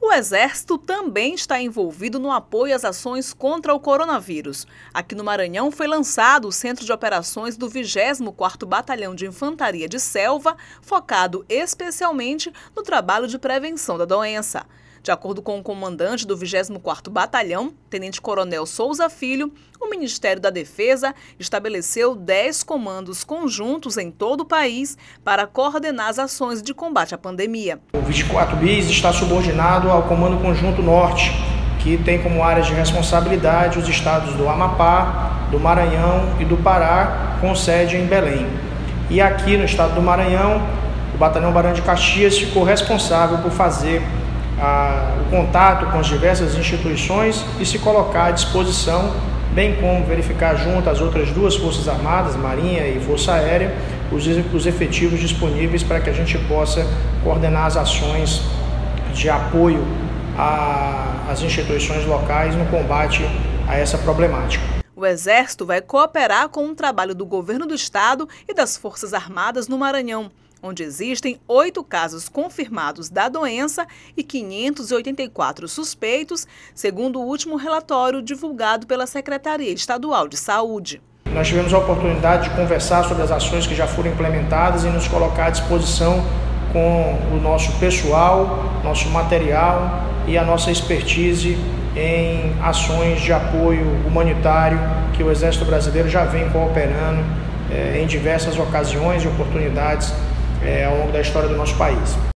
O Exército também está envolvido no apoio às ações contra o coronavírus. Aqui no Maranhão foi lançado o Centro de Operações do 24º Batalhão de Infantaria de Selva, focado especialmente no trabalho de prevenção da doença. De acordo com o comandante do 24º Batalhão, Tenente-Coronel Souza Filho, o Ministério da Defesa estabeleceu 10 comandos conjuntos em todo o país para coordenar as ações de combate à pandemia. O 24 BIS está subordinado ao Comando Conjunto Norte, que tem como áreas de responsabilidade os estados do Amapá, do Maranhão e do Pará, com sede em Belém. E aqui no estado do Maranhão, o Batalhão Barão de Caxias ficou responsável por fazer o contato com as diversas instituições e se colocar à disposição, bem como verificar junto às outras duas Forças Armadas, Marinha e Força Aérea, os efetivos disponíveis para que a gente possa coordenar as ações de apoio às instituições locais no combate a essa problemática. O Exército vai cooperar com o trabalho do Governo do Estado e das Forças Armadas no Maranhão, onde existem 8 casos confirmados da doença e 584 suspeitos, segundo o último relatório divulgado pela Secretaria Estadual de Saúde. Nós tivemos a oportunidade de conversar sobre as ações que já foram implementadas e nos colocar à disposição com o nosso pessoal, nosso material e a nossa expertise em ações de apoio humanitário que o Exército Brasileiro já vem cooperando em diversas ocasiões e oportunidades ao longo da história do nosso país.